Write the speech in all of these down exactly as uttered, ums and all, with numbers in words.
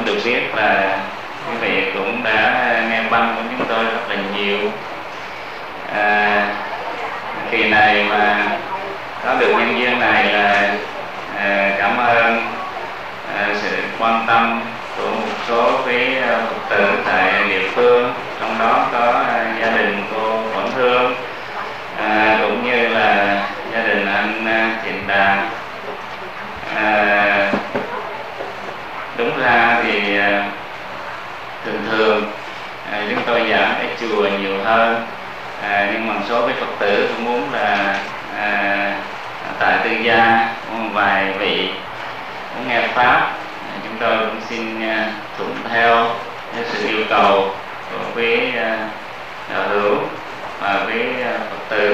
được biết là quý vị cũng đã nghe băng của chúng tôi rất là nhiều. À, kỳ này mà có được nhân duyên này là à, cảm ơn à, sự quan tâm của một số quý Phật tử tại địa phương, trong đó có à, gia đình cô Quảng Hương, à, cũng như là gia đình anh à, Thiện Đàn. À, đúng ra thì à, thường thường à, chúng tôi giảng ở chùa nhiều hơn, à, nhưng mà một số cái Phật tử cũng muốn là à, tại tư gia một vài vị muốn nghe pháp, à, chúng tôi cũng xin à, thuận theo cái sự yêu cầu của quý à, đạo hữu và quý à, Phật tử.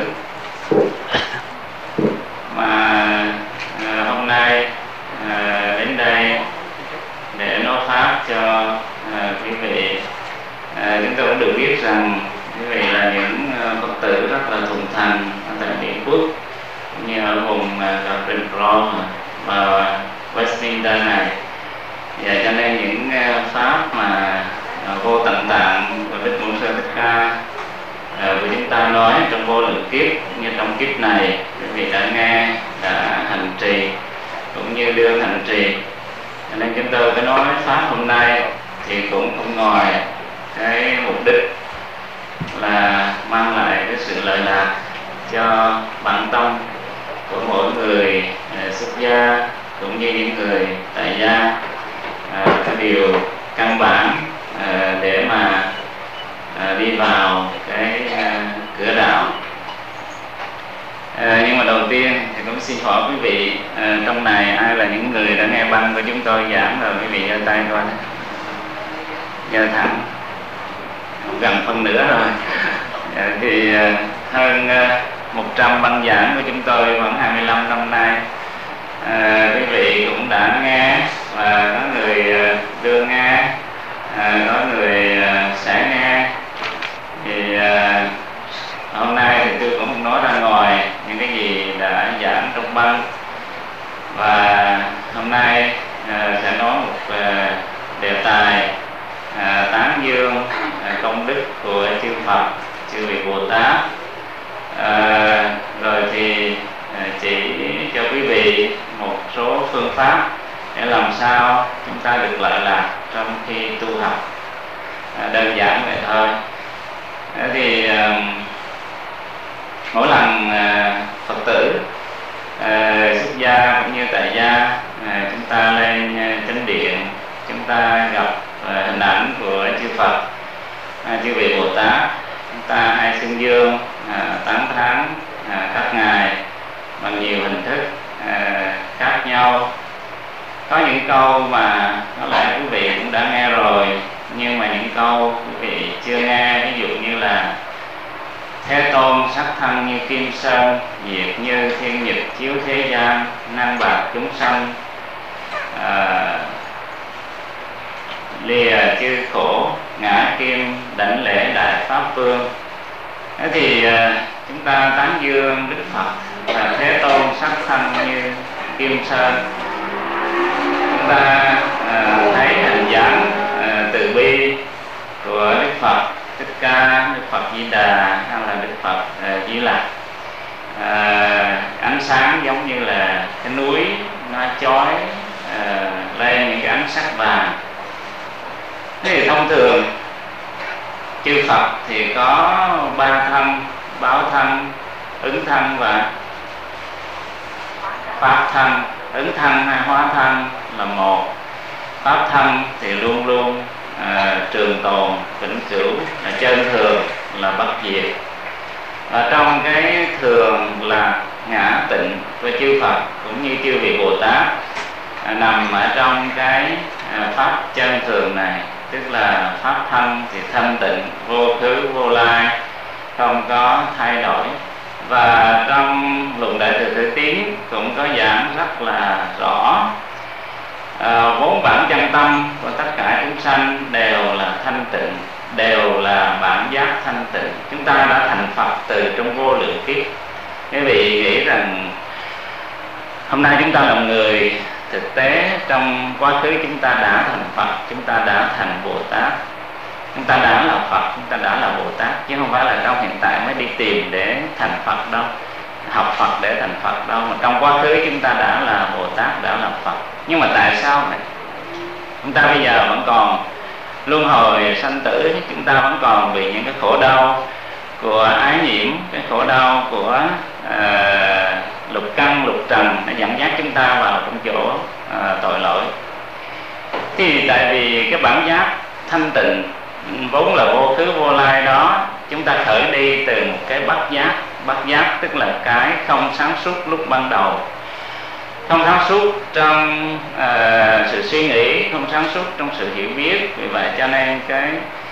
Mà à, hôm nay à, đến đây để nói pháp cho à, quý vị. À, chúng tôi cũng được biết rằng quý vị là những uh, Phật tử rất là thuần thành tại Mỹ Quốc, cũng như ở vùng uh, Green Cross và Westminster này. Và cho nên những uh, pháp mà uh, vô tận tạng của Đức Môn Sư Thích Ca uh, của chúng ta nói trong vô lượng kiếp, như trong kiếp này quý vị đã nghe, đã hành trì cũng như đương hành trì. Cho nên chúng tôi cái nói pháp hôm nay thì cũng không ngoài cái mục đích là mang lại cái sự lợi lạc cho bản tâm của mỗi người uh, xuất gia cũng như những người tại gia. Uh, cái điều căn bản uh, để mà uh, đi vào cái uh, cửa đạo. Uh, nhưng mà đầu tiên thì cũng xin hỏi quý vị, uh, trong này ai là những người đã nghe băng của chúng tôi giảng rồi? Quý vị giơ tay coi, giơ thẳng, gần phân nửa rồi. À, thì à, hơn à, một trăm băng giảng của chúng tôi khoảng hai mươi lăm năm nay, à, quý vị cũng đã nghe, và có người à, đưa nghe, à, có người à, sẽ nghe. Thì à, hôm nay thì tôi cũng không nói ra ngoài những cái gì đã giảng trong băng, và hôm nay à, sẽ nói một à, đề tài à, tán dương à, công đức của chư Phật, chư vị Bồ Tát. À, rồi thì à, chỉ cho quý vị một số phương pháp để làm sao chúng ta được lợi lạc trong khi tu học. À, đơn giản vậy thôi. À, thì à, mỗi lần à, Phật tử à, xuất gia cũng như tại gia, à, chúng ta lên à, chánh điện, chúng ta gặp à, hình ảnh của chư Phật, à, chư vị Bồ Tát, chúng ta hay xưng dương, à, tán thán à, các ngài bằng nhiều hình thức à, khác nhau. Có những câu mà có lẽ quý vị cũng đã nghe rồi, nhưng mà những câu quý vị chưa nghe, ví dụ như là Thế Tôn sắc thân như kim sơn, diệt như thiên nhật chiếu thế gian, năng bạc chúng sanh, à, lìa chư khổ ngã kim, đảnh lễ đại pháp vương. Thế thì à, chúng ta tán dương Đức Phật là Thế Tôn sắc thân như kim sơn. Chúng ta à, thấy hình dáng à, từ bi của Đức Phật Thích Ca, Đức Phật Di Đà hay là Đức Phật à, Di Lặc. À, ánh sáng giống như là cái núi nó chói à, lên những cái ánh sắc vàng. Thế thì thông thường chư Phật thì có ba thân: báo thân, ứng thân và pháp thân. Ứng thân hay hóa thân là một. Pháp thân thì luôn luôn à, trường tồn, vĩnh cửu, là chân thường, là bất diệt. Và trong cái thường là ngã tịnh của chư Phật cũng như chư vị Bồ Tát à, nằm ở trong cái à, pháp chân thường này, tức là pháp thân thì thanh tịnh, vô khứ vô lai, không có thay đổi. Và trong luận Đại Thừa Tự Tiến cũng có giảng rất là rõ, à, vốn bản chân tâm của tất cả chúng sanh đều là thanh tịnh, đều là bản giác thanh tịnh. Chúng ta đã thành Phật từ trong vô lượng kiếp. Quý vị nghĩ rằng hôm nay chúng ta làm người thực tế trong quá khứ chúng ta đã thành Phật, chúng ta đã thành Bồ Tát, chúng ta đã là Phật, chúng ta đã là Bồ Tát, chứ không phải là trong hiện tại mới đi tìm để thành Phật đâu, học Phật để thành Phật đâu, mà trong quá khứ chúng ta đã là Bồ Tát, đã là Phật. Nhưng mà tại sao này? Chúng ta bây giờ vẫn còn luân hồi sanh tử, chúng ta vẫn còn bị những cái khổ đau của ái nhiễm, cái khổ đau của uh, lục căn, lục trần để dẫn dắt chúng ta vào trong chỗ uh, tội lỗi. Thì tại vì cái bản giác thanh tịnh vốn là vô khứ vô lai đó, chúng ta khởi đi từ một cái bất giác. Bất giác tức là cái không sáng suốt lúc ban đầu, không sáng suốt trong uh, sự suy nghĩ, không sáng suốt trong sự hiểu biết. Vì vậy cho nên cái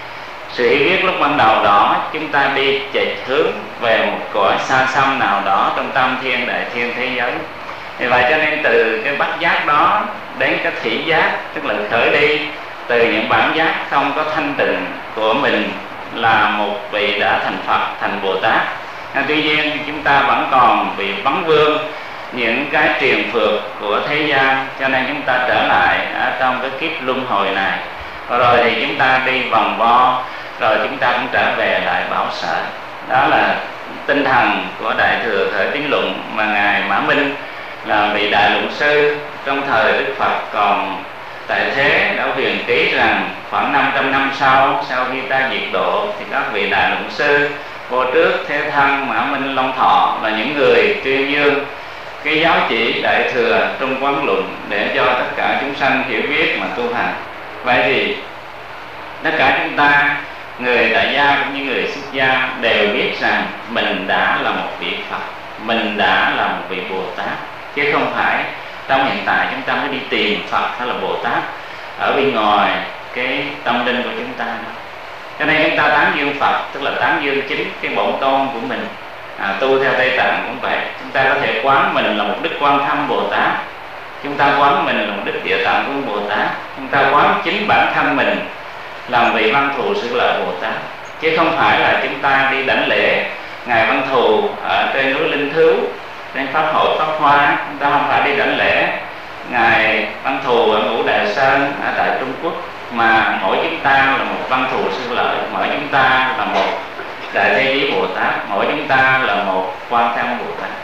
sự hiểu biết lúc ban đầu đó chúng ta đi chạy hướng về một cõi xa xăm nào đó trong tam thiên đại thiên thế giới. Vì vậy cho nên từ cái bất giác đó đến cái thị giác, tức là khởi đi từ những bản giác không có thanh tịnh của mình là một vị đã thành Phật, thành Bồ Tát. À, tuy nhiên chúng ta vẫn còn bị vấn vương những cái triền phược của thế gian, cho nên chúng ta trở lại ở trong cái kiếp luân hồi này, và rồi thì chúng ta đi vòng vo, rồi chúng ta cũng trở về lại bảo sở. Đó là tinh thần của Đại Thừa Khởi Tín Luận mà ngài Mã Minh là vị đại luận sư trong thời Đức Phật còn tại thế đã huyền ký rằng khoảng năm trăm năm sau, sau khi ta diệt độ, thì các vị đại luận sư Vô Trước, Thế Thân, Mã Minh, Long Thọ là những người tuyên dương cái giáo chỉ Đại Thừa Trung Quán Luận để cho tất cả chúng sanh hiểu biết mà tu hành. Vậy thì tất cả chúng ta, người tại gia cũng như người xuất gia, đều biết rằng mình đã là một vị Phật, mình đã là một vị Bồ Tát, chứ không phải trong hiện tại chúng ta mới đi tìm Phật hay là Bồ Tát ở bên ngoài cái tâm linh của chúng ta. Cho nên chúng ta tán dương Phật, tức là tán dương chính cái bổn tôn của mình. À, tu theo Tây Tạng cũng vậy, chúng ta có thể quán mình là một Đức Quan Thâm Bồ Tát, chúng ta quán mình là một Đức Địa Tạng Vương Bồ Tát, chúng ta quán chính bản thân mình làm vị Văn Thù Sư Lợi Bồ Tát, chứ không phải là chúng ta đi đảnh lễ ngài Văn Thù ở trên núi Linh Thứu, trên pháp hội Pháp Hoa. Chúng ta không phải đi đảnh lễ ngài Văn Thù ở Ngũ Đài Sơn ở tại Trung Quốc, mà mỗi chúng ta là một Văn Thù Sư Lợi, mỗi chúng ta là một Đại Thế Chí Bồ Tát, mỗi chúng ta là một Quan Tham Bồ Tát.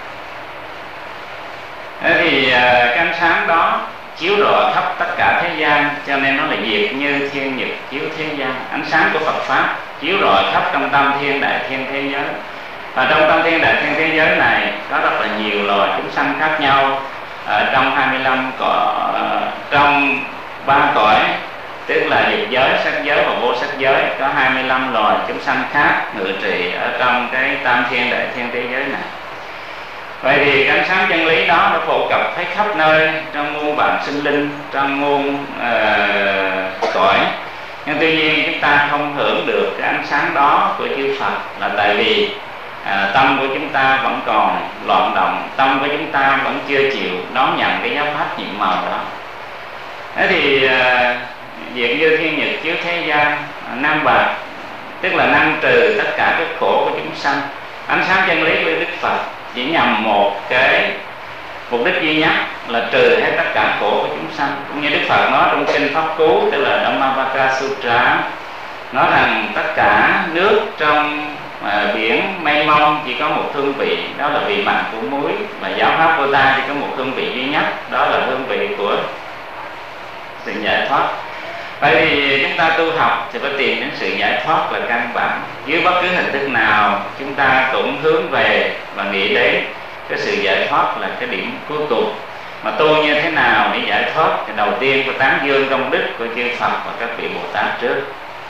Thế thì cái ánh sáng đó chiếu rọi khắp tất cả thế gian, cho nên nó là diệt như thiên nhật chiếu thế gian. Ánh sáng của Phật Pháp chiếu rọi khắp trong tam thiên đại thiên thế giới. Và trong tam thiên đại thiên thế giới này có rất là nhiều loài chúng sanh khác nhau. Ở trong hai mươi lăm cõi, trong ba cõi, tức là dục giới, sắc giới và vô sắc giới, có hai mươi lăm loài chúng sanh khác ngự trị ở trong cái tam thiên đại thiên thế giới này. Vậy thì cái ánh sáng chân lý đó nó phổ cập thấy khắp nơi trong muôn vàn sinh linh, trong muôn uh, cõi. Nhưng tuy nhiên chúng ta không hưởng được cái ánh sáng đó của chư Phật là tại vì uh, tâm của chúng ta vẫn còn loạn động, tâm của chúng ta vẫn chưa chịu đón nhận cái giáo pháp nhiệm màu đó. Thế thì uh, việc như thiên nhật chiếu thế gian, uh, nam bạc, tức là năng trừ tất cả cái khổ của chúng sanh. Ánh sáng chân lý của Đức Phật chỉ nhằm một cái mục đích duy nhất là trừ hết tất cả khổ của chúng sanh. Cũng như Đức Phật nói trong kinh Pháp Cú, tức là Dhammavaka Sutra, nói rằng tất cả nước trong uh, biển mênh mông chỉ có một hương vị, đó là vị mặn của muối, và giáo pháp của ta chỉ có một hương vị duy nhất, đó là hương vị của sự giải thoát. Vậy thì chúng ta tu học thì phải tìm đến sự giải thoát là căn bản. Dưới bất cứ hình thức nào chúng ta cũng hướng về và nghĩ đến cái sự giải thoát là cái điểm cuối cùng. Mà tu như thế nào để giải thoát thì đầu tiên phải tán dương công đức của chư Phật và các vị Bồ Tát trước.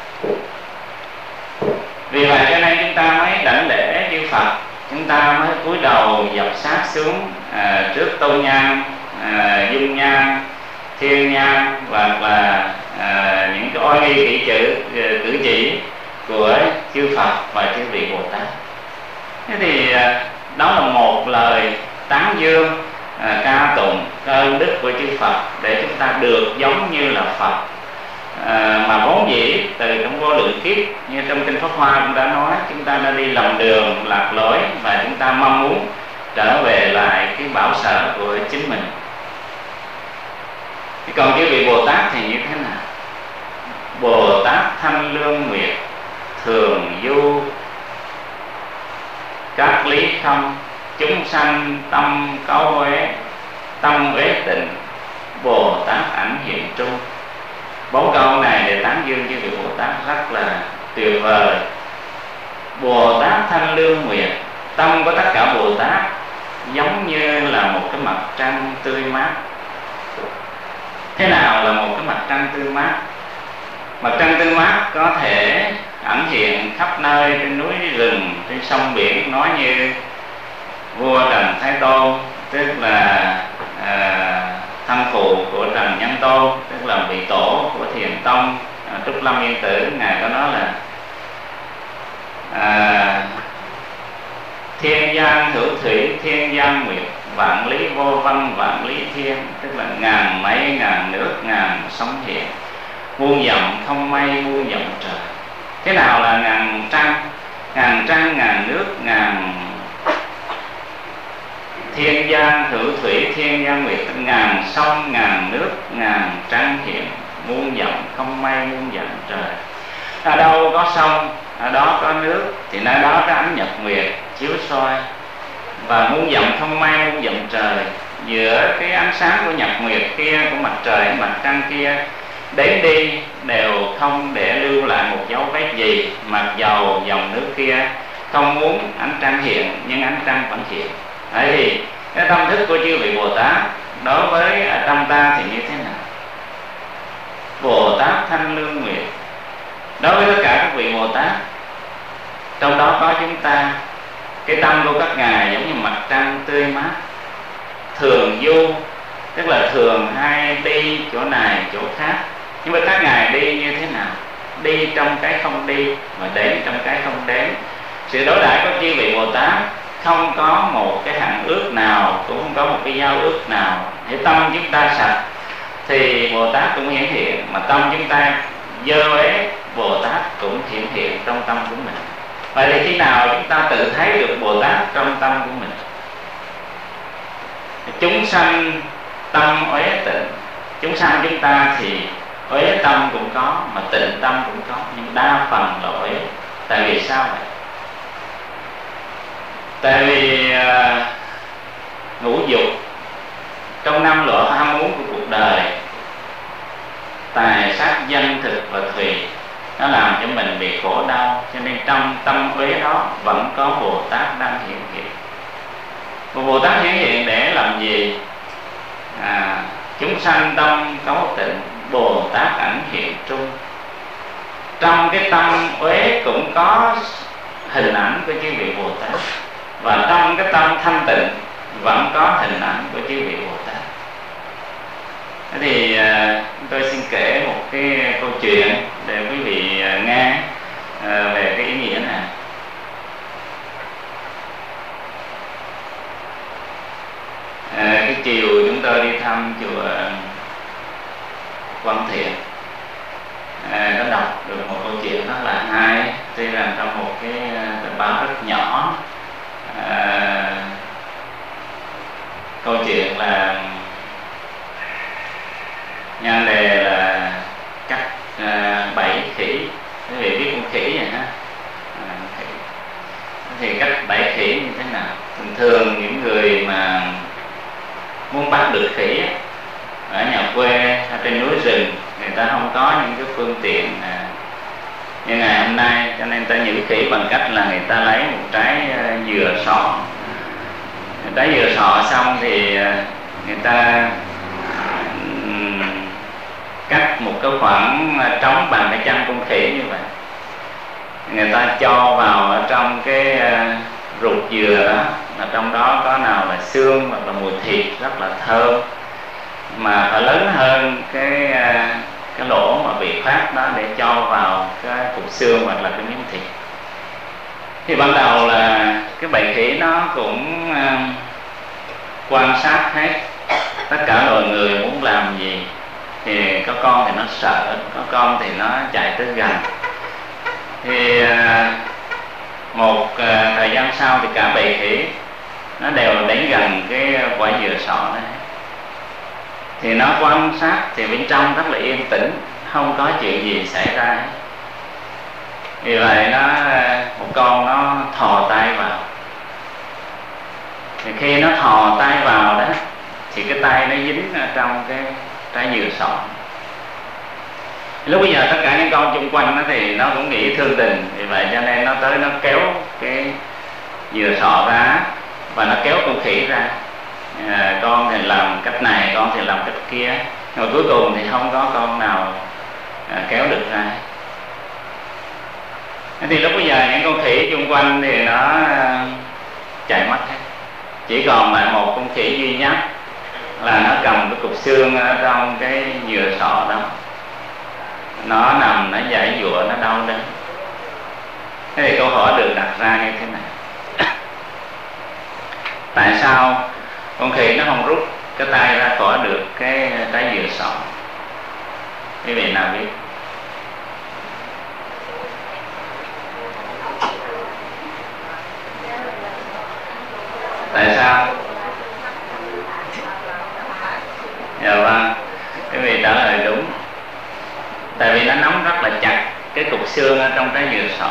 Vì vậy cho nên chúng ta mới đảnh lễ chư Phật, chúng ta mới cúi đầu dập sát xuống à, trước tôn nhang, à, dung nhang, thiên nhang, hoặc là à, những cái oai nghi kỹ chữ cử chỉ của chư Phật và chư vị Bồ Tát. Thế thì à, đó là một lời tán dương, à, ca tụng ơn đức của chư Phật để chúng ta được giống như là Phật. À, mà vốn dĩ từ trong vô lượng kiếp, như trong kinh Pháp Hoa cũng đã nói, chúng ta đã đi lầm đường lạc lối và chúng ta mong muốn trở về lại cái bảo sở của chính mình. Còn cái vị Bồ Tát thì như thế nào? Bồ Tát Thanh Lương Nguyệt, thường du các lý không, chúng sanh tâm cấu uế, tâm uế tịnh, Bồ Tát ảnh hiện trung. Bốn câu này để tán dương với vị Bồ Tát rất là tuyệt vời. Bồ Tát Thanh Lương Nguyệt, tâm của tất cả Bồ Tát giống như là một cái mặt trăng tươi mát. Thế nào là một cái mặt trăng tươi mát? Mặt trăng tươi mát có thể ẩn hiện khắp nơi, trên núi rừng, trên sông biển, nói như vua Trần Thái Tôn, tức là à, thân phụ của Trần Nhân Tôn, tức là vị tổ của Thiền Tông à, Trúc Lâm Yên Tử. Ngài có nói là à, thiên giang hữu thủy, thiên giang nguyệt, vạn lý vô văn, vạn lý thiên, tức là ngàn mây ngàn nước, ngàn sóng hiện, muôn dặm không mây, muôn dặm trời. Thế nào là ngàn trăng? Ngàn trăng, ngàn nước, ngàn thiên giang hữu thủy, thiên giang nguyệt, ngàn sông, ngàn nước, ngàn trăng hiện, muôn dặm không mây, muôn dặm trời. Ở đâu có sông, ở đó có nước, thì nơi đó có ánh nhật nguyệt chiếu soi. Và muôn dặm không mây, muôn dặm trời, giữa cái ánh sáng của nhật nguyệt kia, của mặt trời, mặt trăng kia đến đi đều không để lưu lại một dấu vết gì. Mặc dầu dòng nước kia không muốn ánh trăng hiện, nhưng ánh trăng vẫn hiện. Đấy thì cái tâm thức của chư vị Bồ Tát đối với tâm ta thì như thế nào? Bồ Tát Thanh Lương Nguyệt, đối với tất cả các vị Bồ Tát, trong đó có chúng ta, cái tâm của các ngài giống như mặt trăng tươi mát, thường du, tức là thường hay đi chỗ này chỗ khác. Nhưng mà các ngài đi như thế nào? Đi trong cái không đi và đến trong cái không đến. Sự đối đãi của chư vị Bồ Tát không có một cái hạng ước nào, cũng không có một cái giao ước nào. Nếu tâm chúng ta sạch thì Bồ Tát cũng hiển hiện, mà tâm chúng ta dơ uế, Bồ Tát cũng hiển hiện trong tâm của mình. Vậy thì khi nào chúng ta tự thấy được Bồ Tát trong tâm của mình? Chúng sanh tâm uế tịnh. Chúng sanh chúng ta thì uế tâm cũng có, mà tịnh tâm cũng có, nhưng đa phần là uế. Tại vì sao vậy? Tại vì uh, ngũ dục trong năm loại ham muốn của cuộc đời, tài sắc danh thực và thùy, nó làm cho mình bị khổ đau. Cho nên trong tâm uế đó vẫn có Bồ Tát đang hiện hiện. Và Bồ Tát hiện hiện để làm gì? À, chúng sanh tâm cấu tịnh, Bồ Tát ảnh hiện trung. Trong cái tâm uế cũng có hình ảnh của chư vị Bồ Tát, và trong cái tâm thanh tịnh vẫn có hình ảnh của chư vị Bồ Tát. Thế thì à, tôi xin kể một cái câu chuyện để quý vị à, nghe à, về cái ý nghĩa này. À, cái chiều chúng tôi đi thăm chùa Quang Thiện, à, có đọc được một câu chuyện rất là hay. Tuy rằng trong một cái tờ báo rất nhỏ, à, câu chuyện là nhan đề là cắt à, bảy khỉ. Quý vị biết con khỉ vậy ha? À, khỉ. Thì cắt bảy khỉ như thế nào? Thường thường những người mà muốn bắt được khỉ ở nhà quê, ở trên núi rừng, người ta không có những cái phương tiện à, như ngày hôm nay, cho nên ta nhử khỉ bằng cách là người ta lấy một trái uh, dừa sọ. Trái dừa sọ xong thì uh, người ta um, cắt một cái khoảng uh, trống bằng cái chân con khỉ như vậy. Người ta cho vào ở trong cái uh, ruột dừa đó, mà trong đó có nào là xương hoặc là mùi thịt rất là thơm, mà phải lớn hơn cái uh, cái lỗ mà bị khoét đó để cho vào cái cục xương hoặc là cái miếng thịt. Thì ban đầu là cái bầy khỉ nó cũng uh, quan sát hết tất cả loài người muốn làm gì. Thì có con thì nó sợ, có con thì nó chạy tới gần. Thì uh, một uh, thời gian sau thì cả bầy khỉ nó đều đến gần cái quả dừa sọ này. thì nó quan sát thì bên trong rất là yên tĩnh, không có chuyện gì xảy ra. Vì vậy nó một con nó thò tay vào, thì khi nó thò tay vào đó thì cái tay nó dính ở trong cái trái dừa sọ. Lúc bây giờ tất cả những con chung quanh nó thì nó cũng nghĩ thương tình, vì vậy cho nên nó tới nó kéo cái dừa sọ ra và nó kéo con khỉ ra. À, con thì làm cách này, con thì làm cách kia, nhưng mà cuối cùng thì không có con nào à, kéo được ra. Thì lúc bây giờ những con khỉ chung quanh thì nó à, chạy mất hết, chỉ còn lại một con khỉ duy nhất là nó cầm cái cục xương ở trong cái dừa sọ đó, nó nằm nó giải dụa, nó đau đớn. Thế thì câu hỏi được đặt ra như thế này: tại sao con khỉ nó không rút cái tay ra khỏi được cái trái dừa sọ? Quý vị nào biết? Tại sao? Dạ vâng, quý vị trả lời đúng. Tại vì nó nắm rất là chặt cái cục xương ở trong trái dừa sọ.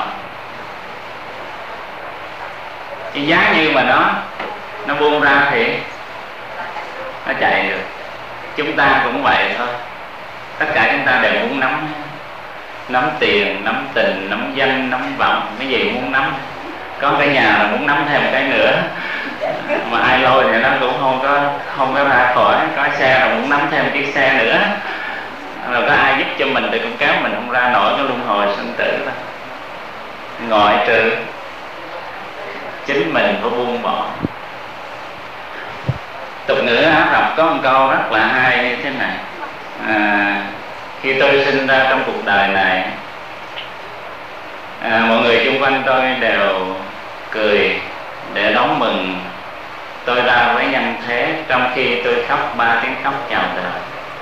Chỉ giá như mà nó nó buông ra thì nó chạy được. Chúng ta cũng vậy thôi. Tất cả chúng ta đều muốn nắm nắm tiền, nắm tình, nắm danh, nắm vọng, cái gì muốn nắm. Có cái nhà là muốn nắm thêm cái nữa, mà ai lôi thì nó cũng không có không có ra khỏi. Có xe là muốn nắm thêm chiếc xe nữa, rồi có ai giúp cho mình thì cũng kéo mình không ra nổi cái luân hồi sinh tử đó. Ngoại trừ chính mình phải buông bỏ. Tục ngữ Ả Rập có một câu rất là hay như thế này: à, khi tôi sinh ra trong cuộc đời này, à, mọi người xung quanh tôi đều cười để đón mừng tôi ra với nhân thế, trong khi tôi khóc ba tiếng khóc chào đời.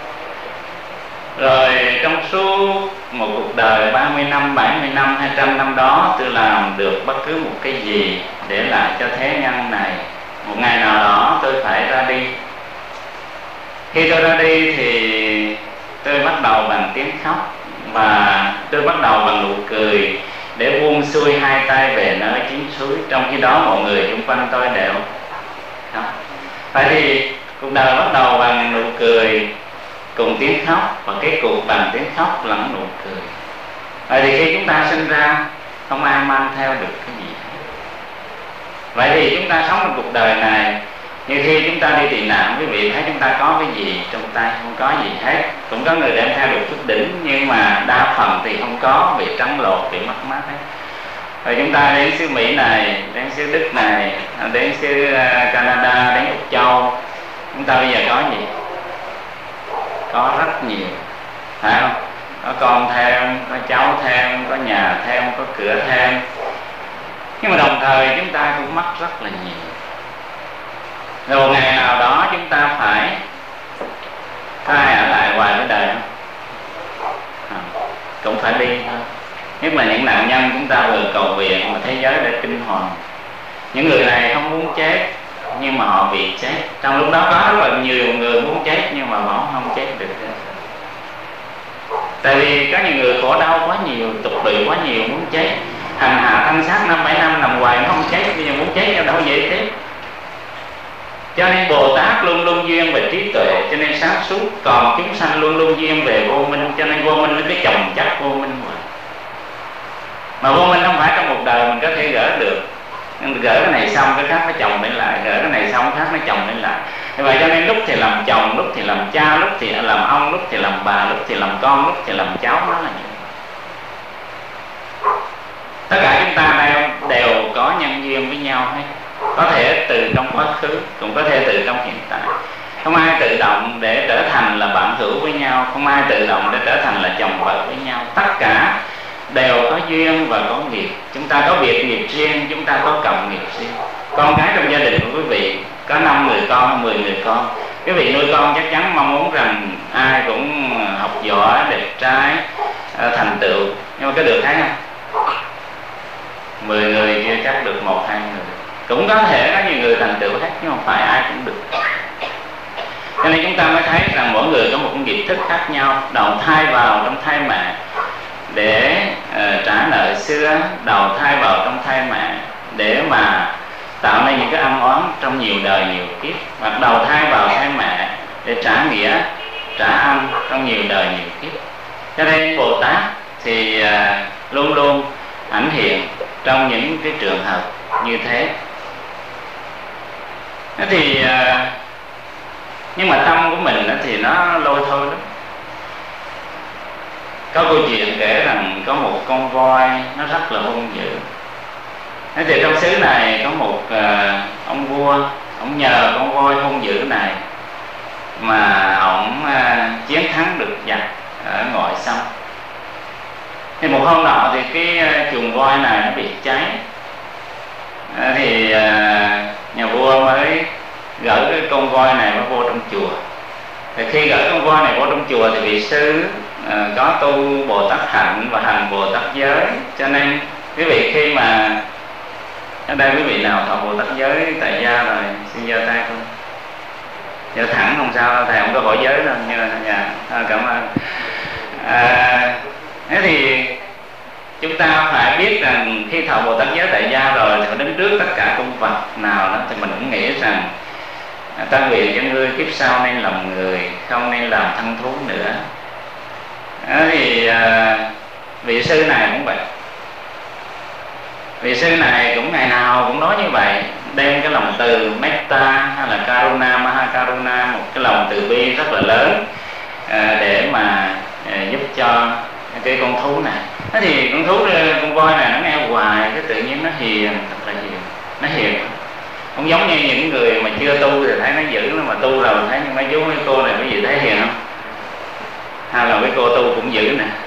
Rồi trong suốt một cuộc đời ba mươi năm, bảy mươi năm, hai trăm năm đó, tôi làm được bất cứ một cái gì để lại cho thế nhân này. Một ngày nào đó tôi phải ra đi. Khi tôi ra đi thì tôi bắt đầu bằng tiếng khóc, và tôi bắt đầu bằng nụ cười để buông xuôi hai tay về nơi chính suối, trong khi đó mọi người xung quanh tôi đều khóc. Vậy thì cuộc đời bắt đầu bằng nụ cười cùng tiếng khóc, và kết cục bằng tiếng khóc lẫn nụ cười. Vậy thì khi chúng ta sinh ra, không ai mang theo được cái gì hết. Vậy thì chúng ta sống trong cuộc đời này, như khi chúng ta đi tị nạn, quý vị thấy chúng ta có cái gì trong tay? Không có gì hết. Cũng có người đem theo được chút đỉnh, nhưng mà đa phần thì không có, bị trắng lột, bị mất mát hết. Rồi chúng ta đến xứ Mỹ này, đến xứ Đức này, đến xứ Canada, đến Úc Châu, chúng ta bây giờ có gì? Có rất nhiều, phải không? Có con thêm, có cháu thêm, có nhà thêm, có cửa thêm. Nhưng mà đồng thời chúng ta cũng mất rất là nhiều. Rồi ngày nào đó chúng ta phải có ai ở lại hoài với đời không? À, cũng phải đi thôi. Nhất là những nạn nhân chúng ta vừa cầu viện mà thế giới đã kinh hoàng. Những người này không muốn chết, nhưng mà họ bị chết. Trong lúc đó có rất là nhiều người muốn chết, nhưng mà họ không chết được. Tại vì có nhiều người khổ đau quá nhiều, tục lụy quá nhiều, muốn chết. Hành hạ thân xác năm bảy năm nằm hoài nó không chết, bây giờ muốn chết cho đâu dễ chết. Cho nên Bồ Tát luôn luôn duyên về trí tuệ, cho nên sáng suốt. Còn chúng sanh luôn luôn duyên về vô minh, cho nên vô minh nó cái chồng chất vô minh hoài. Mà vô minh không phải trong một đời mình có thể gỡ được. Nhưng gỡ cái này xong cái khác nó chồng lên lại, gỡ cái này xong cái khác nó chồng lên lại. Như vậy cho nên lúc thì làm chồng, lúc thì làm cha, lúc thì làm ông, lúc thì làm bà, lúc thì làm con, lúc thì làm cháu, nó là như vậy. Tất cả chúng ta đều, đều có nhân duyên với nhau hết. Có thể từ trong quá khứ, cũng có thể từ trong hiện tại. Không ai tự động để trở thành là bạn hữu với nhau, không ai tự động để trở thành là chồng vợ với nhau. Tất cả đều có duyên và có nghiệp. Chúng ta có việc nghiệp riêng, chúng ta có cộng nghiệp riêng. Con cái trong gia đình của quý vị có năm người con, mười người con. Quý vị nuôi con chắc chắn mong muốn rằng ai cũng học giỏi, đẹp trai, thành tựu. Nhưng mà có được thấy không? Mười người chưa chắc được một hai người. Cũng có thể có nhiều người thành tựu hết, nhưng không phải ai cũng được. Cho nên chúng ta mới thấy rằng mỗi người có một cái nghiệp thức khác nhau. Đầu thai vào trong thai mẹ để uh, trả nợ xưa, đầu thai vào trong thai mẹ để mà tạo nên những cái ân oán trong nhiều đời nhiều kiếp, hoặc đầu thai vào thai mẹ để trả nghĩa, trả ân trong nhiều đời nhiều kiếp. Cho nên Bồ Tát thì uh, luôn luôn ảnh hiện trong những cái trường hợp như thế. Thế thì uh, nhưng mà tâm của mình thì nó lôi thôi lắm. Có câu chuyện kể rằng có một con voi nó rất là hung dữ. Thế thì trong xứ này có một uh, ông vua, ông nhờ con voi hung dữ này mà ông uh, chiến thắng được giặc ở ngoại xâm. Thì một hôm nọ thì cái uh, chuồng voi này nó bị cháy. uh, Thì uh, nhà vua mới gửi cái con voi này nó vô trong chùa. Thì khi gửi con voi này vô trong chùa thì vị sư uh, có tu Bồ Tát hạnh và hành Bồ Tát giới. Cho nên quý vị khi mà ở đây quý vị nào thọ Bồ Tát giới tại gia rồi xin giơ tay không? Giơ thẳng không sao, thầy không có hỏi giới đâu. Nhưng mà dạ, à, cảm ơn. À, thế thì chúng ta phải biết rằng khi thọ Bồ Tát giới tại gia rồi thì đứng trước tất cả công vật nào đó thì mình cũng nghĩ rằng ta nguyện cho ngươi kiếp sau nên làm người, không nên làm thân thú nữa. Đó thì à, vị sư này cũng vậy. Vị sư này cũng ngày nào cũng nói như vậy, đem cái lòng từ metta hay là karuna, mahakaruna, một cái lòng từ bi rất là lớn à, để mà à, giúp cho cái con thú này. Thế thì con thú, con voi này nó nghe hoài, cái tự nhiên nó hiền, thật là hiền, nó hiền. Không giống như những người mà chưa tu thì thấy nó dữ, mà tu rồi thấy những mấy chú mấy cô này cái gì thấy hiền không? Hay là mấy cô tu cũng dữ nè.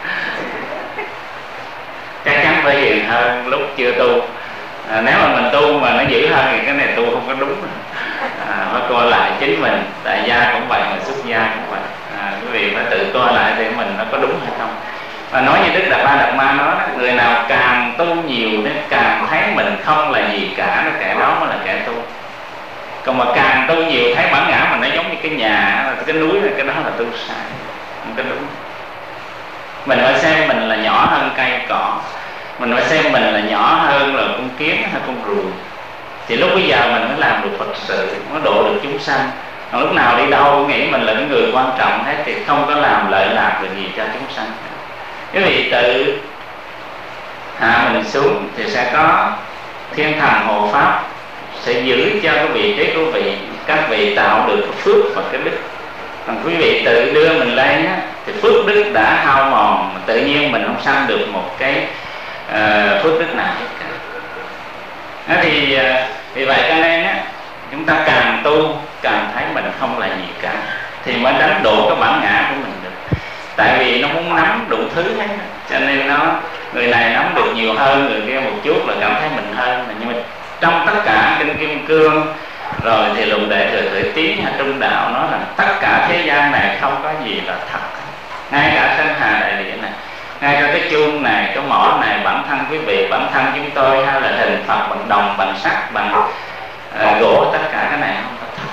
Chắc chắn phải hiền hơn lúc chưa tu. À, nếu mà mình tu mà nó dữ hơn thì cái này tu không có đúng. À, phải coi lại chính mình. Tại gia cũng vậy, mà xuất gia cũng vậy. À, quý vị phải tự coi lại thì mình nó có đúng hay không. Và nói như Đức Đạt Ma Đạt Ma nói, người nào càng tu nhiều nên càng thấy mình không là gì cả, nó kẻ đó mới là kẻ tu. Còn mà càng tu nhiều thấy bản ngã mình nó giống như cái nhà, cái núi, cái đó là tu sai, không có đúng. Mình phải xem mình là nhỏ hơn cây cỏ, mình phải xem mình là nhỏ hơn là con kiến hay con ruồi, thì lúc bây giờ mình mới làm được Phật sự, mới độ được chúng sanh. Còn lúc nào đi đâu nghĩ mình là cái người quan trọng hết thì không có làm lợi lạc được gì cho chúng sanh. Quý vị tự hạ mình xuống thì sẽ có thiên thần hộ pháp sẽ giữ cho cái vị trí của vị, các vị tạo được cái phước và cái đức. Còn quý vị tự đưa mình lên á, thì phước đức đã hao mòn, mà tự nhiên mình không sanh được một cái uh, phước đức nào hết cả. Đó thì uh, vì vậy cho nên á, chúng ta càng tu càng thấy mình không là gì cả, thì mới đánh đổ cái bản ngã của mình được. Tại vì nó muốn nắm đủ thứ hết, cho nên nó người này nắm được nhiều hơn, người kia một chút là cảm thấy mình hơn. Nhưng mà trong tất cả kinh Kim Cương rồi thì Luận Đệ Thừa Tuệ Tiến hay Trung Đạo nói là tất cả thế gian này không có gì là thật. Ngay cả Sơn Hà Đại Địa này, ngay cả cái chuông này, cái mỏ này, bản thân quý vị, bản thân chúng tôi, hay là hình Phật bằng đồng, bằng sắt, bằng uh, gỗ, tất cả cái này không có thật.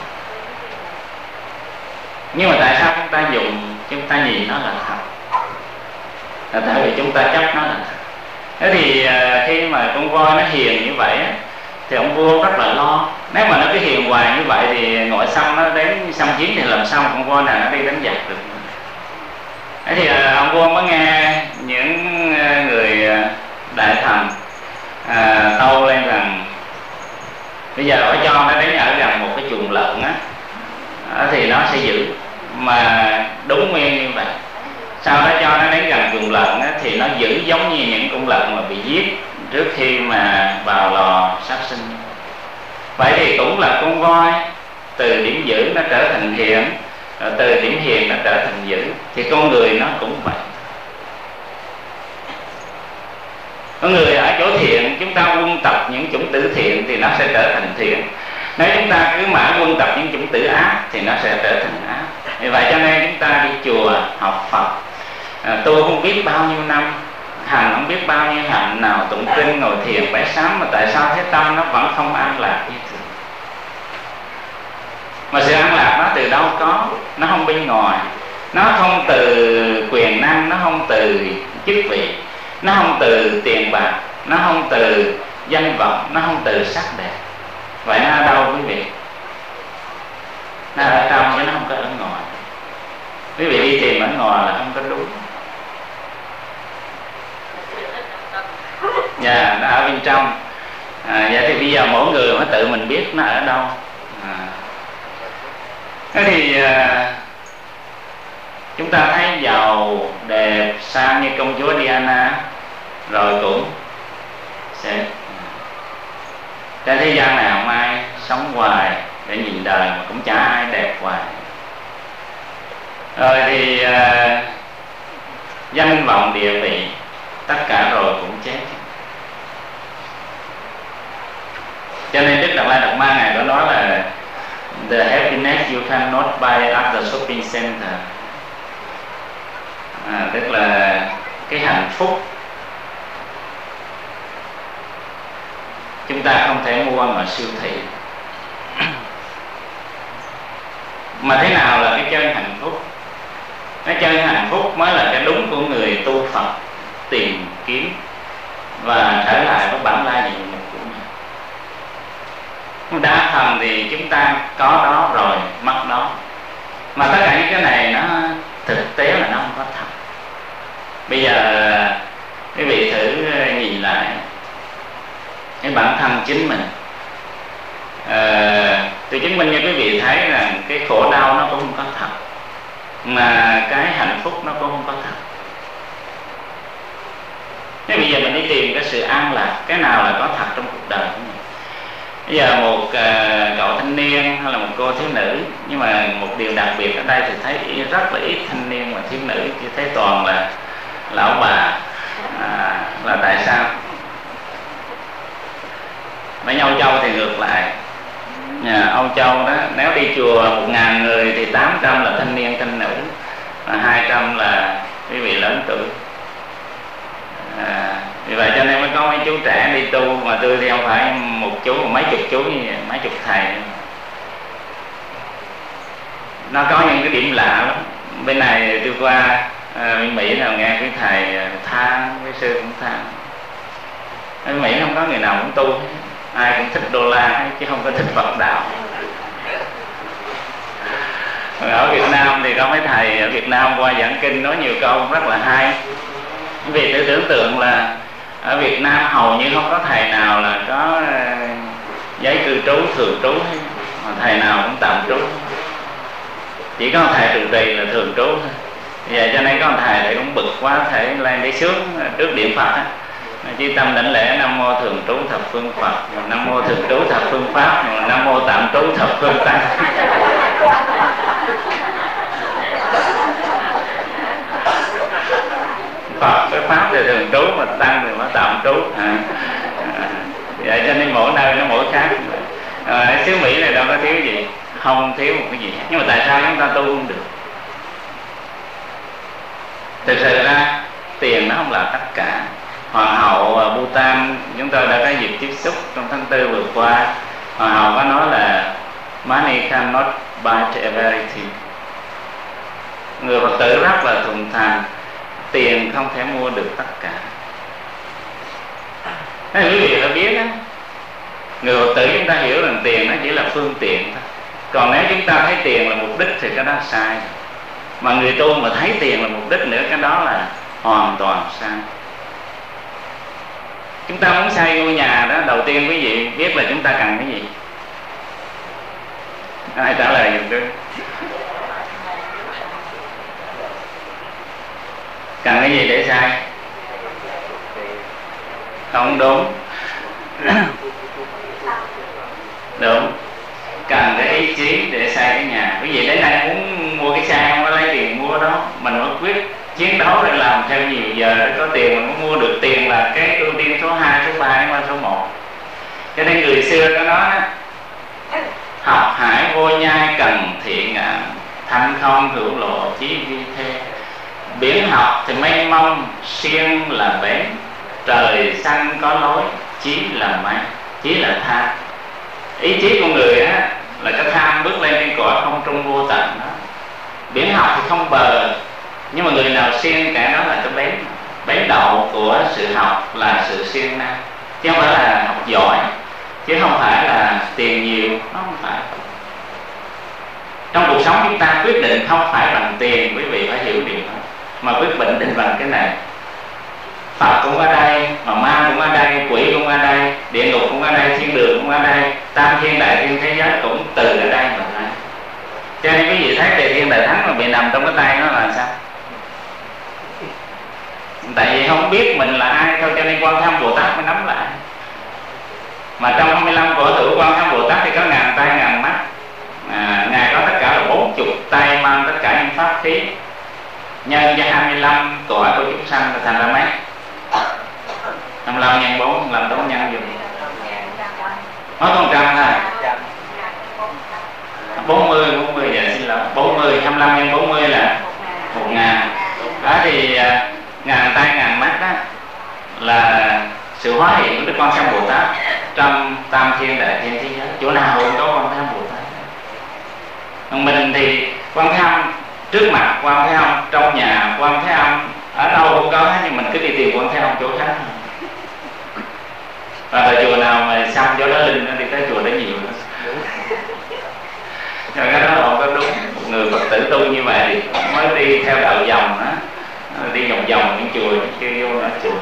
Nhưng mà tại sao chúng ta dùng, chúng ta nhìn nó là thật? Là tại vì chúng ta chấp nó là thật. Thế thì uh, khi mà con voi nó hiền như vậy á, thì ông vua rất là lo. Nếu mà nó cứ hiền hoài như vậy thì ngoại xâm nó đến xâm chiếm thì làm sao con voi này nó đi đánh giặc được. Thế thì uh, ông vua mới nghe những uh, người uh, đại thần uh, tâu lên rằng bây giờ phải cho nó đến ở gần một cái chuồng lợn á, uh, thì nó sẽ giữ. Mà đúng nguyên như vậy, sau đó cho nó đến gần chuồng lợn á, thì nó giữ giống như những con lợn mà bị giết trước khi mà vào lò sát sinh. Vậy thì cũng là con voi, từ điểm dữ nó trở thành hiền, rồi từ điểm hiền nó trở thành dữ. Thì con người nó cũng vậy. Con người ở chỗ thiện, chúng ta quân tập những chủng tử thiện thì nó sẽ trở thành thiện. Nếu chúng ta cứ mãi quân tập những chủng tử ác thì nó sẽ trở thành ác. Vì vậy cho nên chúng ta đi chùa học Phật, à, tôi không biết bao nhiêu năm, hành không biết bao nhiêu hạnh, nào tụng kinh ngồi thiền bái sám, mà tại sao thế tâm nó vẫn không an lạc như thường? Mà sự an lạc nó từ từ đâu có, nó không bên ngoài, nó không từ quyền năng, nó không từ chức vị, nó không từ tiền bạc, nó không từ danh vọng, nó không từ sắc đẹp. Vậy nó ở đâu quý vị? Nó ở trong chứ nó không có ở ngoài. Quý vị đi tìm ở ngoài là không có đúng. Dạ, yeah, nó ở bên trong. À, vậy thì bây giờ mỗi người mới tự mình biết nó ở đâu. À. Thế thì à, chúng ta thấy giàu, đẹp, sang như công chúa Diana rồi cũng sẽ trên thế gian này không ai sống hoài để nhìn đời mà cũng chả ai đẹp hoài. Rồi thì à, danh vọng địa vị tất cả rồi cũng chết. Cho nên Đức Đạt Lai Đạt Ma Ngài có nói là the happiness you cannot buy at the shopping center. À, tức là cái hạnh phúc chúng ta không thể mua mà siêu thị. Mà thế nào là cái chân hạnh phúc? Cái chân hạnh phúc mới là cái đúng của người tu Phật tìm kiếm và trở lại với bản lai nhiệm mục của mình. Đa phần thì chúng ta có đó rồi mất đó. Mà tất cả những cái này nó thực tế là nó không có thật. Bây giờ quý vị thử nhìn lại cái bản thân chính mình. à, Tôi chứng minh cho quý vị thấy rằng cái khổ đau nó cũng không có thật, mà cái hạnh phúc nó cũng không có thật. Thế bây giờ mình đi tìm cái sự an lạc, cái nào là có thật trong cuộc đời của mình? Bây giờ một uh, cậu thanh niên hay là một cô thiếu nữ, nhưng mà một điều đặc biệt ở đây thì thấy rất là ít thanh niên và thiếu nữ, chỉ thấy toàn là lão bà. À, là tại sao? Mấy Âu Châu thì ngược lại. Nhà Âu Châu đó, nếu đi chùa một ngàn người thì tám trăm là thanh niên thanh nữ, và hai trăm là quý vị lớn tuổi. À, vì vậy cho nên mới có mấy chú trẻ đi tu, mà tôi thì không phải một chú mà mấy chục chú như vậy, mấy chục thầy. Nó có những cái điểm lạ lắm. Bên này tôi qua à, bên Mỹ nào nghe cái thầy than, cái sư cũng than. Ở Mỹ không có người nào cũng tu, ai cũng thích đô la chứ không có thích Phật đạo. Ở Việt Nam thì có mấy thầy ở Việt Nam qua giảng kinh nói nhiều câu rất là hay. Vì tôi tưởng tượng là ở Việt Nam hầu như không có thầy nào là có giấy cư trú thường trú, mà thầy nào cũng tạm trú. Chỉ có thầy trụ trì là thường trú thôi. Vậy cho nên có thầy thì cũng bực quá, thể lên để sướng trước điện Phật á, chí tâm đảnh lễ nam mô thường trú thập phương Phật, nam mô thường trú thập phương Pháp, nam mô tạm trú thập phương Tăng. Phật cái Pháp thì thường trú, mà Tăng thì nó tạm trú. À, à, vậy cho nên mỗi nơi nó mỗi khác. À, xứ Mỹ này đâu có thiếu gì, không thiếu một cái gì. Nhưng mà tại sao chúng ta tu không được? Thực sự ra tiền nó không là tất cả. Hoàng hậu Bhutan chúng tôi đã có dịp tiếp xúc trong tháng tư vừa qua. Hoàng hậu có nói là money cannot buy everything. Người Phật tử rất là thuần thành, tiền không thể mua được tất cả. Nên quý vị phải biết đó, người Phật tử chúng ta hiểu rằng tiền nó chỉ là phương tiện thôi. Còn nếu chúng ta thấy tiền là mục đích thì cái đó sai. Mà người tu mà thấy tiền là mục đích nữa, cái đó là hoàn toàn sai. Chúng ta muốn xây ngôi nhà đó, đầu tiên quý vị biết là chúng ta cần cái gì? Ai trả lời giùm tôi? Cần cái gì để xây? Không đúng. Đúng. Cần cái ý chí để xây cái nhà. Quý vị đến đây muốn mua cái xe không có lấy tiền mua đó, mình mới quyết chiến đấu để làm theo nhiều giờ để có tiền. Mình muốn mua được tiền là cái ưu tiên số hai, số ba đến qua số một. Cho nên người xưa có nói đó, học hải vô nhai cần thiện ngạn, thanh không hữu lộ chí vi thê. Biển học thì mênh mông, siêng là bến, trời xanh có lối, chí là mây, chí là tham. Ý chí của người á là cái tham bước lên trên cõi không trung vô tận đó. Biển học thì không bờ, nhưng mà người nào siêng kẻ đó là cái bến bến đậu của sự học là sự siêng năng, chứ không phải là học giỏi, chứ không phải là tiền nhiều, nó không phải. Trong cuộc sống chúng ta quyết định không phải bằng tiền, quý vị phải hiểu điều đó, mà quyết định bằng cái này. Phật cũng ở đây, mà ma cũng ở đây, quỷ cũng ở đây, địa ngục cũng ở đây, thiên đường cũng ở đây, tam thiên đại thiên thế giới cũng từ ở đây mà ra. Cho nên quý vị thấy Tề Thiên Đại Thắng mà bị nằm trong cái tay nó là sao? Tại vì không biết mình là ai thôi, cho nên Quan Thế Âm Bồ Tát mới nắm lại. Mà trong hai mươi lăm cõi hữu Quan Thế Âm Bồ Tát thì có ngàn tay ngàn mắt. à, Ngài có tất cả là bốn chục tay mang tất cả những pháp khí, nhân cho hai mươi lăm cõi của chúng sanh là thành ra mấy? hai mươi lăm nhân bốn, làm toán nhân dùng nói con trăm thôi. bốn mươi, bốn mươi, dạ xin lỗi, bốn mươi, hai mươi lăm nhân bốn mươi là một ngàn. Đó thì à, ngàn tay ngàn mắt đó là sự hóa hiện của Đức Quan Thế Âm Bồ Tát trong tam thiên đại thiên thế giới. Chỗ nào cũng có Quan Thế Âm Bồ Tát. Còn mình thì Quan Thế Âm trước mặt, Quan Thế Âm trong nhà, Quan Thế Âm ở đâu cũng có hết, nhưng mình cứ đi tìm Quan Thế Âm chỗ khác. Và ở chùa nào mà xong chỗ đó linh thì tới chùa đó nhiều nữa. Rồi cái đó không có đúng. Một người Phật tử tu như vậy thì mới đi theo đạo vòng đó, đi vòng vòng những chùa chứ vô nữa chùa.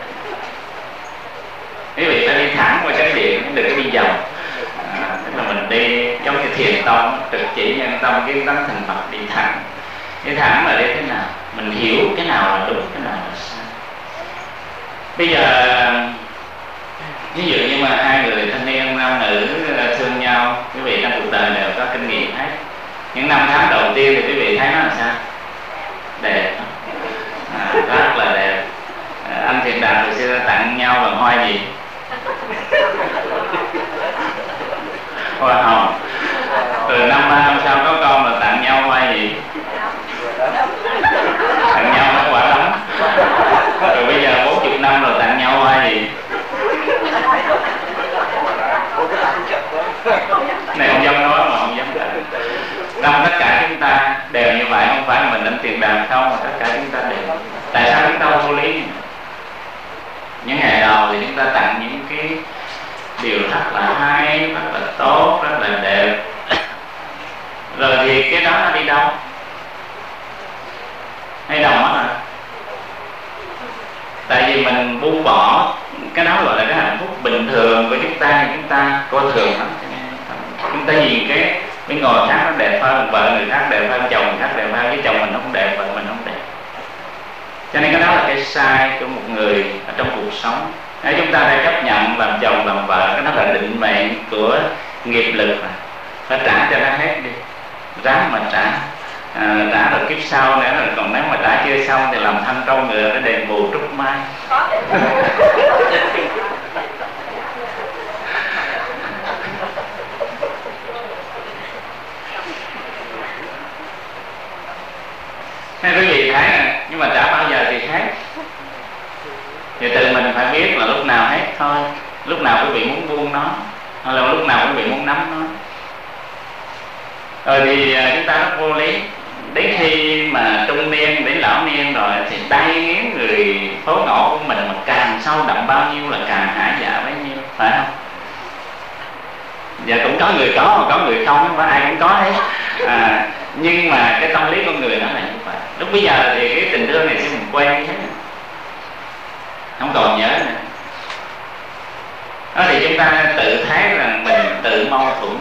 Quý vị phải đi thẳng qua chánh điện, đừng có đi vòng. À, tức là mình đi giống như thiền tông, trực chỉ nhân tông, kiến tánh thành Phật, đi thẳng. Đi thẳng là để thế nào? Mình hiểu cái nào là đúng, cái nào là sai. Bây giờ ví dụ như mà hai người thanh niên nam nữ thương nhau, quý vị trong cuộc đời đều có kinh nghiệm hết. Những năm tháng đầu tiên thì quý vị thấy nó là sao? Đẹp, à, rất là đẹp. À, anh Thiện Đạt hồi xưa tặng nhau bằng hoa gì? Hoa hồng. Từ năm ba năm sau có con là tặng nhau hoa gì? Tặng nhau mấy quả lắm. Rồi bây giờ bốn chục năm rồi tặng nhau hoa gì? Này không dám nói mà không dám kể. Trong tất cả chúng ta đều như vậy, không phải mình đánh tiền đàn không, mà tất cả chúng ta đều. Tại sao chúng ta vô lý? Những ngày đầu thì chúng ta tặng những cái điều rất là hay, rất là tốt, rất là đẹp. Rồi thì cái đó nó đi đâu? Hay đồng mất à? Tại vì mình buông bỏ cái đó, gọi là cái hạnh phúc bình thường của chúng ta, chúng ta coi thường lắm. Chúng ta nhìn cái bên ngoài khác nó đẹp hơn, vợ người khác đẹp hơn, chồng người khác đẹp hơn, với chồng mình nó không đẹp, vợ mình không đẹp. Cho nên cái đó là cái sai của một người ở trong cuộc sống. Nếu chúng ta đã chấp nhận làm chồng làm vợ, cái đó là định mệnh của nghiệp lực, mà phải trả cho nó hết đi, ráng mà trả. À, trả được kiếp sau nữa, rồi còn nếu mà trả chưa xong thì làm thân trâu ngựa để đền bù trúc mai. Nên quý vị thấy nè, nhưng mà trả bao giờ thì hết. Thì tự mình phải biết là lúc nào hết thôi, lúc nào quý vị muốn buông nó, hay là lúc nào quý vị muốn nắm nó. Rồi thì chúng ta rất vô lý. Đến khi mà trung niên, đến lão niên rồi thì đay nghiến người phố ngõ của mình, mà càng sâu đậm bao nhiêu là càng hả dạ bấy nhiêu, phải không? Dạ cũng có người có, mà có người không, không phải ai cũng có hết. À, nhưng mà cái tâm lý con người nó là như vậy. Lúc bây giờ thì cái tình thương này sẽ mình quen hết, không còn nhớ nữa. Đó thì chúng ta tự thấy rằng mình tự mâu thuẫn.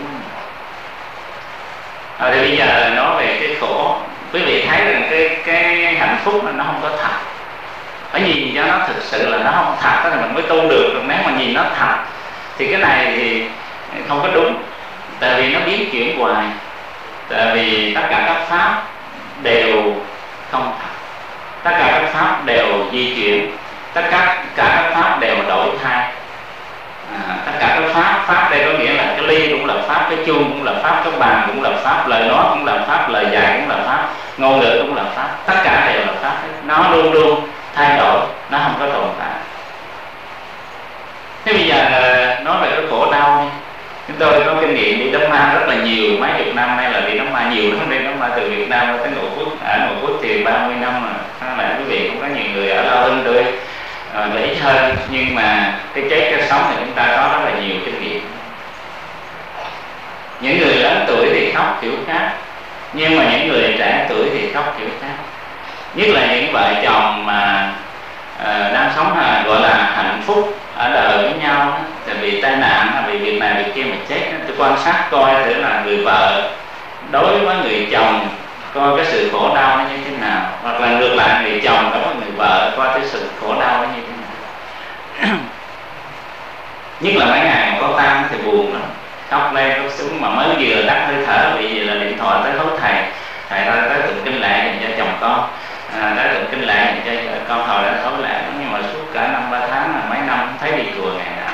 Rồi thì bây giờ nói về cái khổ, quý vị thấy rằng cái cái hạnh phúc nó không có thật. Phải nhìn cho nó thực sự là nó không thật thì mình mới tu được. Còn nếu mà nhìn nó thật thì cái này thì không có đúng. Tại vì nó biến chuyển hoài. Tại vì tất cả các pháp đều không thật. Tất cả các pháp đều di chuyển. Tất cả, cả các pháp đều đổi thay. À, tất cả các pháp, pháp đây có nghĩa là cái ly cũng là pháp, cái chuông cũng là pháp, cái bàn cũng là pháp, lời nói cũng là pháp, lời dạy cũng là pháp, ngôn ngữ cũng là pháp, tất cả đều là pháp. Nó luôn luôn thay đổi, nó không có tồn tại. Thế bây giờ nói về cái khổ đau đi. Chúng tôi có kinh nghiệm đi Đám Ma rất là nhiều, mấy chục năm nay là đi Đám Ma nhiều nhiều lắm, đi nó mà từ Việt Nam tới Ngũ Quốc. Ở Ngũ Quốc thì ba mươi năm mà các bạn quý vị cũng có nhiều người ở lâu hơn tôi à, và ít hơn, nhưng mà cái chết cái sống thì chúng ta có rất là nhiều kinh nghiệm. Những người lớn tuổi thì khóc kiểu khác, nhưng mà những người trẻ tuổi thì khóc kiểu khác. Nhất là những vợ chồng mà à, đang sống à, gọi là hạnh phúc ở đời với nhau, thì bị tai nạn hay bị việc này việc kia mà chết. Tôi quan sát coi thử là người vợ đối với người chồng coi cái sự khổ đau nó như thế nào, hoặc là ngược lại người chồng đối với người vợ coi cái sự khổ đau nó như thế nào. Nhất là mấy ngày mà có tang thì buồn lắm, khóc lên khóc xuống, mà mới vừa tắt hơi thở bị gì là điện thoại tới hối thầy, thầy ra tới tụng kinh lạy dành cho chồng con, à, tới tụng kinh lạy dành cho con. Hồi đã thối lạy, nhưng mà suốt cả năm ba tháng là mấy năm không thấy đi chùa ngày nào.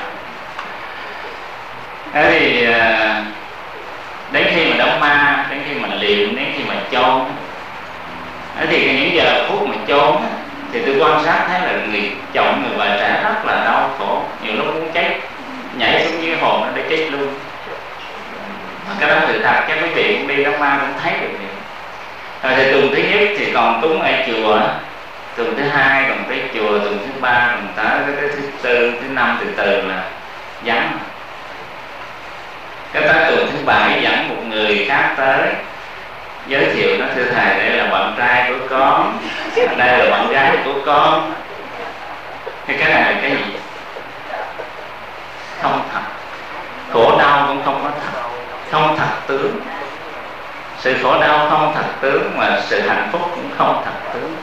Thế thì à, đến khi mà đóng ma, đến khi mà liệm, đến khi mà chôn, thế thì những giờ phút mà chôn thì tôi quan sát thấy là người chồng người vợ trẻ rất là đau khổ, nhiều lúc muốn chết, nhảy xuống dưới hồn nó để chết luôn. Cái đó sự thật, các quý vị cũng đi đóng ma cũng thấy được vậy. Rồi thì tuần thứ nhất thì còn cúng ở chùa, tuần thứ hai còn tới chùa, tuần thứ ba còn tới cái thứ tư, thứ năm từ từ là vắng. Cái tới tuần thứ bảy dẫn một người khác tới giới thiệu, nó thưa thầy đây là bạn trai của con, đây là bạn gái của con. Thì cái này là cái gì? Không thật. Khổ đau cũng không có thật, không thật tướng. Sự khổ đau không thật tướng, mà sự hạnh phúc cũng không thật tướng.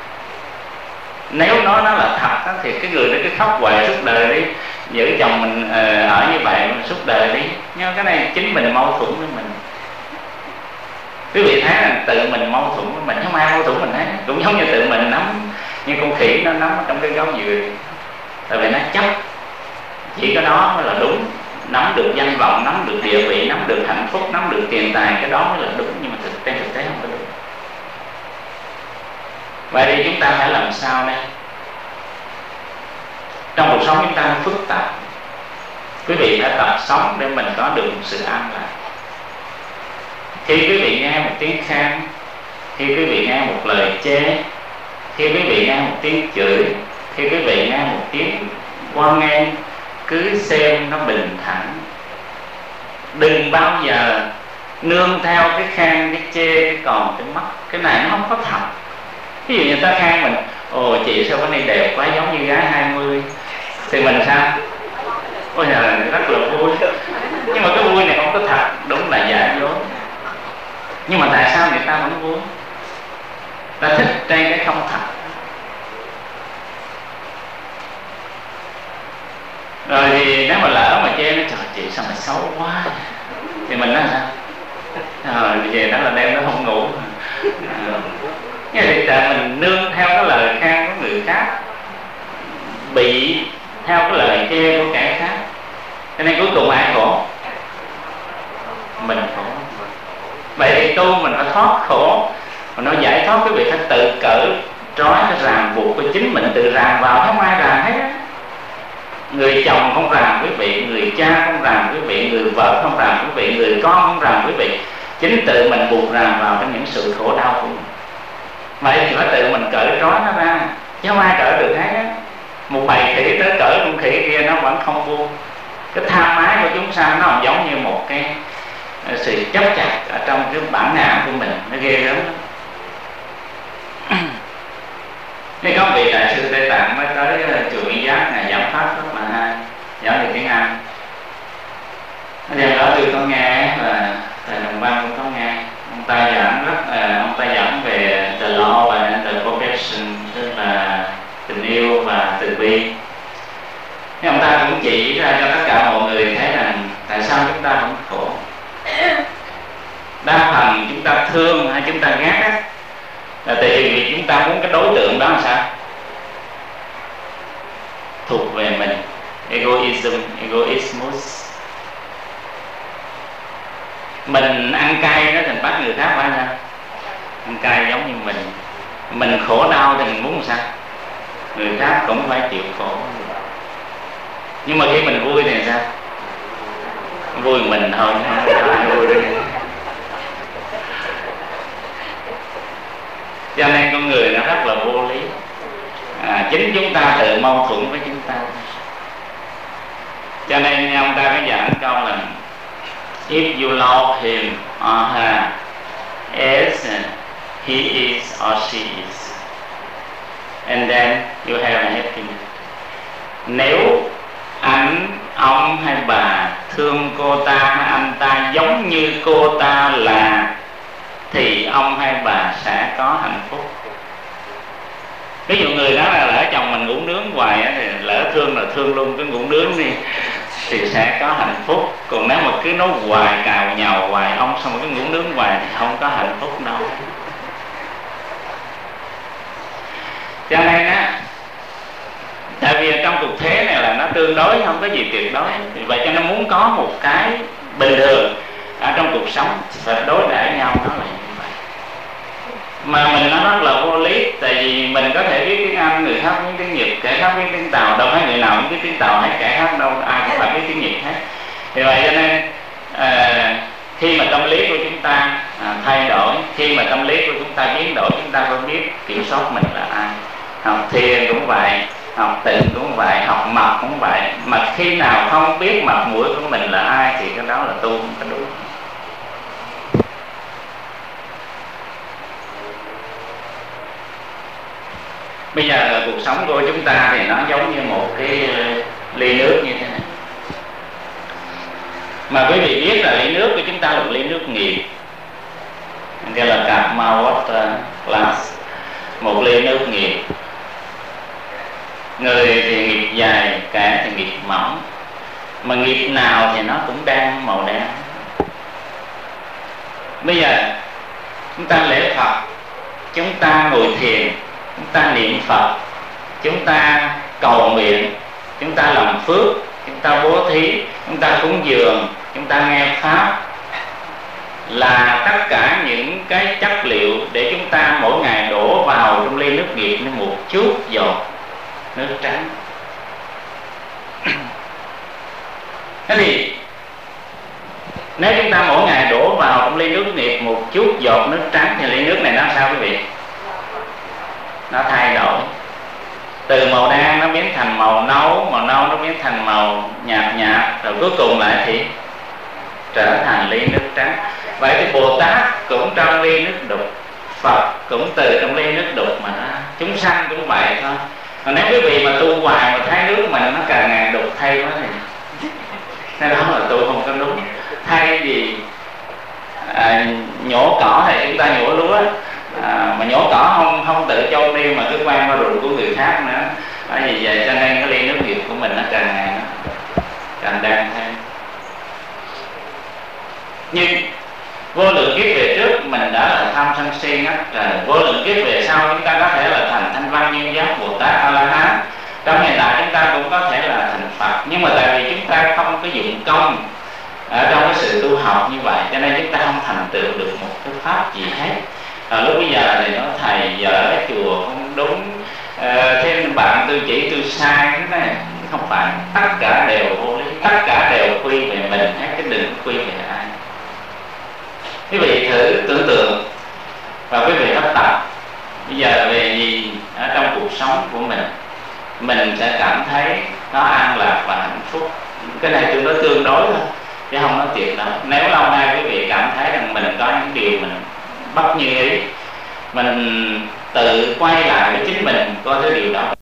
Nếu nói nó là thật đó, thì cái người đó cứ khóc hoài suốt đời đi, vợ chồng mình uh, ở như vậy mình suốt đời đi. Nhưng cái này chính mình mâu thuẫn với mình. Quý vị thấy là tự mình mâu thuẫn với mình, không ai mâu thuẫn mình hết. Cũng giống như tự mình nắm như con khỉ nó nắm ở trong cái gấu dừa, tại vì nó chấp chỉ có đó mới là đúng. Nắm được danh vọng, nắm được địa vị, nắm được hạnh phúc, nắm được tiền tài, cái đó mới là đúng. Nhưng mà thực tế thực tế không có đúng. Vậy thì chúng ta phải làm sao đây? Trong cuộc sống chúng ta phức tạp, quý vị phải tập sống để mình có được một sự an lạc. Khi quý vị nghe một tiếng khen, khi quý vị nghe một lời chê, khi quý vị nghe một tiếng chửi, khi quý vị nghe một tiếng quan nghênh, cứ xem nó bình thản. Đừng bao giờ nương theo cái khen, cái chê, cái còn, cái mất. Cái này nó không có thật. Ví dụ như ta khen mình, ồ chị sao cái này đẹp quá, giống như gái hai mươi, thì mình sao? Ôi trời, rất là vui. Nhưng mà cái vui này không có thật, đúng là giả dối. Nhưng mà tại sao người ta vẫn vui? Ta thích trên cái không thật. Rồi thì nếu mà lỡ mà chê nó, trời chị sao mà xấu quá, thì mình nói sao? Rồi về đó là đêm nó không ngủ. Nhưng thì tại mình nương theo cái lời khen của người khác, bị theo cái lời chê của kẻ khác, cho nên cuối cùng ai khổ? Mình khổ. Vậy thì tu mình phải thoát khổ. Mà nó giải thoát, quý vị phải tự cởi trói cái ràng buộc của chính mình, tự ràng vào, không ai ràng hết á. Người chồng không ràng quý vị, người cha không ràng quý vị, người vợ không ràng quý vị, người con không ràng quý vị. Chính tự mình buộc ràng vào trong những sự khổ đau của mình. Vậy thì phải tự mình cởi trói nó ra, chứ không ai cởi được hết á. Một bầy khỉ tới cởi con khỉ kia nó vẫn không buông. Cái tham ái của chúng sanh nó giống như một cái sự chấp chặt ở trong cái bản ngã của mình, nó ghê gớm lắm. Nên có vị đại sư Tây Tạng mới tới chùa Nguyên Giác này giảng pháp rất là hay, giảng về tiếng Anh. Đêm đó tôi có nghe và thầy Đồng Văn cũng có nghe. Ông ta giảng rất, à, ông ta giảng về the law và the perfection, tức là tình yêu và từ bi. Nhưng ông ta cũng chỉ ra cho tất cả mọi người thấy rằng tại sao chúng ta không khổ. Đa phần chúng ta thương hay chúng ta ghét á, là tại vì chúng ta muốn cái đối tượng đó là sao? Thuộc về mình. Egoism, egoismus. Mình ăn cay đó thì bắt người khác phải sao? Ăn cay giống như mình. Mình khổ đau thì mình muốn làm sao? Người khác cũng phải chịu khổ. Nhưng mà khi mình vui thì sao? Vui mình thôi, không ai vui được. chính chúng ta tự mâu thuẫn với chúng ta. Cho nên ông ta có giảng câu là if you love him or her as he is or she is, and then you have a happiness. Nếu anh, ông hay bà thương cô ta hay anh ta giống như cô ta là, thì ông hay bà sẽ có hạnh phúc. Ví dụ người đó là lỡ chồng mình ngủ nướng hoài á, thì lỡ thương là thương luôn cái ngủ nướng đi, thì sẽ có hạnh phúc. Còn nếu mà cứ nói hoài, cào nhào hoài, ông xong rồi cái ngủ nướng hoài thì không có hạnh phúc đâu. Cho nên á, tại vì trong cuộc thế này là nó tương đối, không có gì tuyệt đối. Vì vậy cho nên muốn có một cái bình thường ở trong cuộc sống phải đối đãi nhau nó là như vậy. Mà mình nó rất là vô lý. Tại vì mình có thể biết tiếng Anh, người khác biết tiếng Nhật, kẻ khác biết tiếng Tàu. Đâu phải người nào biết tiếng Tàu hay kẻ khác đâu, ai cũng phải biết tiếng Nhật hết. Vì vậy cho nên à, khi mà tâm lý của chúng ta à, thay đổi, khi mà tâm lý của chúng ta biến đổi, chúng ta phải biết kiểm soát mình là ai. Học thiền cũng vậy, học tịnh cũng vậy, học mật cũng vậy. Mà khi nào không biết mặt mũi của mình là ai thì cái đó là tu không có đúng. Bây giờ là cuộc sống của chúng ta thì nó giống như một cái ly nước như thế này. Mà quý vị biết là ly nước của chúng ta là một ly nước nghiệp, gọi là Karma Water Glass, một ly nước nghiệp. Người thì nghiệp dài, kẻ thì nghiệp mỏng. Mà nghiệp nào thì nó cũng đang màu đen. Bây giờ chúng ta lễ Phật, chúng ta ngồi thiền, chúng ta niệm Phật, chúng ta cầu nguyện, chúng ta làm phước, chúng ta bố thí, chúng ta cúng dường, chúng ta nghe Pháp, là tất cả những cái chất liệu để chúng ta mỗi ngày đổ vào trong ly nước nghiệp nên một chút giọt nước trắng. Thế thì nếu chúng ta mỗi ngày đổ vào trong ly nước nghiệp một chút giọt nước trắng thì ly nước này nó sao quý vị? Nó thay đổi. Từ màu đen nó biến thành màu nâu, màu nâu nó biến thành màu nhạt nhạt, rồi cuối cùng lại thì trở thành ly nước trắng. Vậy thì Bồ Tát cũng trong ly nước đục, Phật cũng từ trong ly nước đục mà nó, chúng sanh cũng vậy thôi. Còn nếu quý vị mà tu hoài mà thấy nước mình nó càng ngày đục thay quá thì cái đó là tu không có đúng. Thay vì à, nhổ cỏ thì chúng ta nhổ lúa, à, mà nhổ cỏ không không tự chôn đi mà cứ quan qua ruộng của người khác nữa. Bởi vì vậy cho nên cái ly nước nghiệp của mình nó càng ngày nó càng đen thêm. Nhưng vô lượng kiếp về trước mình đã là tham sân si ngất trời, vô lượng kiếp về sau chúng ta có thể là thành Thanh Văn Nhân Giác Bồ Tát A La Hán, trong hiện tại chúng ta cũng có thể là thành Phật. Nhưng mà tại vì chúng ta không có dụng công ở trong cái sự tu học như vậy, cho nên chúng ta không thành tựu được một cái pháp gì hết. À, lúc bây giờ thì nói thầy dở chùa không đúng, à, thêm bạn tôi chỉ tôi sai, thế này không phải, tất cả đều vô lý, tất cả đều quy về mình hết, cái đừng quy về ai. Quý vị thử tưởng tượng và quý vị tập tập bây giờ về gì ở trong cuộc sống của mình, mình sẽ cảm thấy nó an lạc và hạnh phúc. Cái này tương đối tương đối thôi chứ không nói tuyệt đâu. Nếu lâu nay quý vị cảm thấy rằng mình có những điều mình bất như ý, mình tự quay lại với chính mình coi cái điều đó